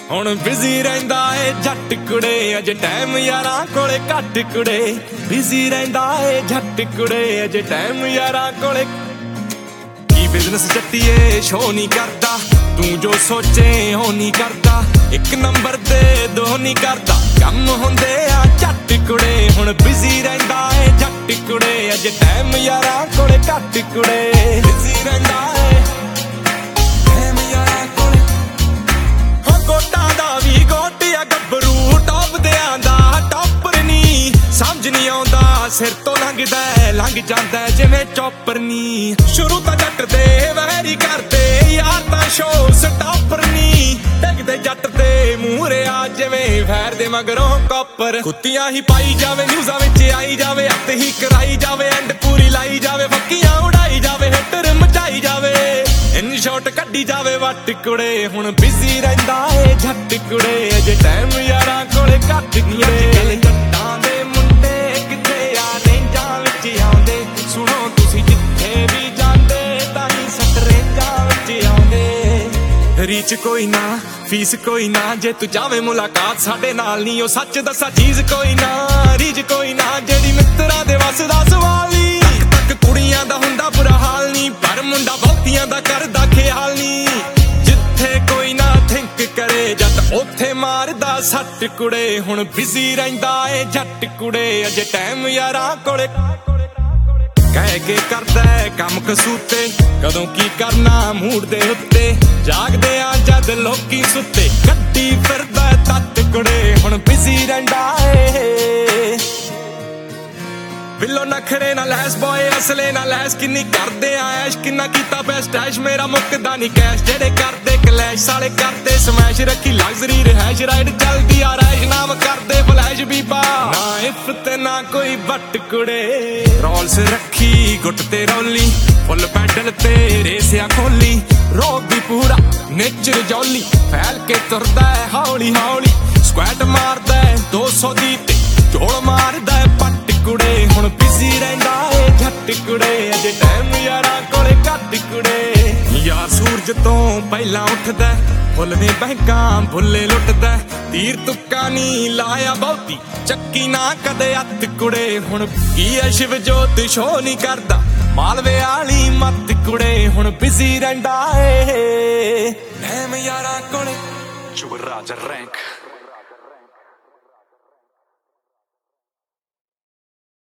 ਹੁਣ ਬਿਜ਼ੀ ਰਹਿੰਦਾ ਏ ਜੱਟ ਕੁੜੇ, ਅਜੇ ਟਾਈਮ ਯਾਰਾਂ ਕੋਲੇ ਘੱਟ ਕੁੜੇ। ਬਿਜ਼ੀ ਰਹਿੰਦਾ ਏ ਜੱਟ ਕੁੜੇ, ਅਜੇ ਟਾਈਮ ਯਾਰਾਂ ਕੋਲੇ। ਕੀ ਬਿਜ਼ਨਸ ਜੱਟੀਏ ਸ਼ੋ ਨਹੀਂ ਕਰਦਾ, ਤੂੰ ਜੋ ਸੋਚੇ ਉਹ ਨਹੀਂ ਕਰਦਾ। ਇੱਕ ਨੰਬਰ ਤੇ ਦੋ ਨਹੀਂ ਕਰਦਾ, ਕੰਮ ਹੁੰਦੇ ਆ ਝੱਟ ਕੁੜੇ। ਹੁਣ ਬਿਜ਼ੀ ਰਹਿੰਦਾ ਏ ਜੱਟ ਕੁੜੇ, ਅਜੇ ਟਾਈਮ ਯਾਰਾਂ ਕੋਲੇ ਘੱਟ ਕੁੜੇ। ਬਿਜ਼ੀ ਰਹਿੰਦਾ ਏ ਟਾਈਮ ਯਾਰਾਂ ਕੋਲੇ। ਹੋ ਗੋਟਾਂ ਦਾ ਵੀ ਗੋਟਿਆ ਗੱਭਰੂ, ਟੌਪ ਦਿਆਂ ਦਾ ਟੌਪਰ ਨੀ। ਸਮਝ ਨਹੀਂ ਆਉਂਦਾ ਸਿਰ ਤੋਂ ਲੰਘਦਾ ਲੰਘ ਜਾਂਦਾ ਜਿਵੇਂ ਚੌਪਰ ਨੀ। ਸ਼ੁਰੂ ਤਾਂ ਜੱਟ ਦੇ ਵੈਰੀ ਕਰਦੇ, ਯਾਰ ਤਾਂ ਸ਼ੋ ਸਟਾਪਰ ਨੀ। ਡਿੱਗਦੇ ਜੱਟ ਦੇ ਮੂਹਰੇ ਆ ਜਿਵੇਂ ਫੈਰ ਦੇ ਮਗਰੋਂ ਕਾਪਰ। ਕੁੱਤੀਆਂ ਹੀ ਪਾਈ ਜਾਵੇ ਨਿਊਜ਼ਾਂ ਵਿੱਚ ਆਈ ਜਾਵੇ, ਅੱਤ ਹੀ ਕਰਾਈ ਜਾਵੇ, ਐਂਡ ਪੂਰੀ ਲਾਈ ਜਾਵੇ। ਫੱਕੀਆਂ ਉਡਾਈ ਜਾਵੇ, ਹਿੱਟਰ ਮਚਾਈ ਜਾਵੇ, ਇਨ ਸ਼ਾਟ ਕੱਢੀ ਜਾਵੇ ਵੱਟ ਕੁੜੇ। ਹੁਣ ਬਿਜ਼ੀ ਰਹਿੰਦਾ ਏ ਜੱਟ ਕੁੜੇ, ਅਜੇ ਟਾਈਮ ਯਾਰਾਂ ਕੋਲੇ ਘੱਟ ਕੁੜੇ। ਜੱਟਾਂ ਦੇ ਮੁੰਡੇ ਕਿੱਥੇ ਆ ਰੇਂਜਾਂ ਵਿੱਚ ਆਉਂਦੇ, ਸੁਣੋ ਤੁਸੀਂ ਜਿੱਥੇ ਵੀ ਜਾਂਦੇ ਤਾਂ ਹੀ ਸੱਟ ਰੇਂਜਾਂ ਵਿੱਚ ਆਉਂਦੇ। ਰੀਚ ਕੋਈ ਨਾ ਫੀਸ ਕੋਈ ਨਾ, ਜੇ ਤੂੰ ਜਾਵੇਂ ਮੁਲਾਕਾਤ ਸਾਡੇ ਨਾਲ ਨੀ। ਉਹ ਸੱਚ ਦੱਸਾਂ ਚੀਜ਼ ਕੋਈ ਨਾ, ਰੀਝ ਕੋਈ ਨਾ, ਜਿਹੜੀ ਮਿੱਤਰਾਂ ਦੇ ਵੱਸ ਦਾ ਸਵਾਲ ਨੀ। ਤੱਕ ਕੁੜੀਆਂ ਦਾ ਹੁੰਦਾ ਬੁਰਾ ਹਾਲ ਨੀ, ਪਰ ਮੁੰਡਾ ਬਹੁਤੀਆਂ ਦਾ ਕਰਦਾ ਖਿਆਲ ਨੀ। ਜਿੱਥੇ ਕੋਈ ਨਾ ਥਿੰਕ ਕਰੇ ਜੱਟ ਉੱਥੇ ਮਾਰਦਾ ਸੱਟ ਕੁੜੇ। ਹੁਣ ਬਿਜ਼ੀ ਰਹਿੰਦਾ ਏ ਜੱਟ ਕੁੜੇ, ਅਜੇ ਟਾਈਮ ਯਾਰਾਂ ਕੋਲੇ। ਕਹਿ ਕੇ ਕਰਦਾ ਕੰਮ ਕਸੂਤੇ, ਕਦੋਂ ਕੀ ਕਰਨਾ ਮੂਡ ਦੇ ਉੱਤੇ। ਜਾਗਦੇ ਆ ਜਦ ਲੋਕੀ ਸੁੱਤੇ, ਕੱਢੀ ਫਿਰਦਾ ਤੱਤ ਕੁੜੇ। ਹੁਣ ਬਿਜ਼ੀ ਰਹਿੰਦਾ ਏ ਬਿੱਲੋ ਨਖਰੇ ਨਾਲ ਲੈਸ ਬॉय, ਅਸਲੇ ਨਾਲ ਲੈਸ। ਕਿੰਨੀ ਕਰਦੇ ਆ ਐਸ਼, ਕਿੰਨਾ ਕੀਤਾ ਬੈਸਟ ਐਸ਼। ਮੇਰਾ ਮੁੱਕਦਾ ਨਹੀਂ ਕੈਸ਼, ਜਿਹੜੇ ਕਰਦੇ ਕਲੈਸ਼ ਸਾਲੇ ਕਰਦੇ ਸਮੈਸ਼। ਰੱਖੀ ਲਗਜ਼ਰੀ ਰਹਿਸ਼, ਰਾਈਡ ਚੱਲਦੀ ਆ ਰੈਸ਼, ਨਾਮ ਕਰਦੇ ਫਲੈਸ਼ ਬੀਬਾ। ਨਾ ਇਫ ਤੇ ਨਾ ਕੋਈ ਬੱਟ ਕੁੜੇ, ਰੋਲਸ ਰੱਖੀ ਗੁੱਟ ਤੇ ਰੌਲੀ, ਫੁੱਲ ਪੈਡਲ ਤੇ ਰੇਸਿਆ ਖੋਲੀ। ਰੋਗ ਵੀ ਪੂਰਾ ਨੇਚਰ ਜੌਲੀ, ਫੈਲ ਕੇ ਤੁਰਦਾ ਹੌਲੀ ਹੌਲੀ। ਸਕੁਐਟ ਮਾਰਦਾ 200 ਦੀ ਤੇ ਝੋਲ ਮਾਰਦਾ ਪੱਟ ਕੁੜੇ। ਹੁਣ ਬਿਜ਼ੀ ਰਹਿੰਦਾ ਏ ਜੱਟ ਕੁੜੇ, ਅਜੇ ਟਾਈਮ ਯਾਰਾਂ ਕੋਲੇ ਘੱਟ ਕੁੜੇ। ਯਾਰ ਸੂਰਜ ਤੋਂ ਪਹਿਲਾਂ ਉੱਠਦਾ, ਫੁੱਲ ਨੇ ਬੈਂਕਾਂ ਭੁੱਲੇ ਲੁੱਟਦਾ। ਤੀਰ ਤੁੱਕਾ ਨੀ ਲਾਇਆ ਬਹੁਤੀ, ਚੱਕੀ ਨਾ ਕਦੇ ਅੱਤ ਕੁੜੇ। ਹੁਣ ਕੀ ਐ ਸ਼ਿਵ ਜੋਤ ਸ਼ੋ ਨਹੀਂ ਕਰਦਾ, ਮਾਲਵੇ ਵਾਲੀ ਮੱਤ ਕੁੜੇ। ਹੁਣ ਬਿਜ਼ੀ ਰਹਿੰਦਾ ਏ ਟਾਈਮ ਯਾਰਾਂ ਕੋਲੇ। Chubarraja rank.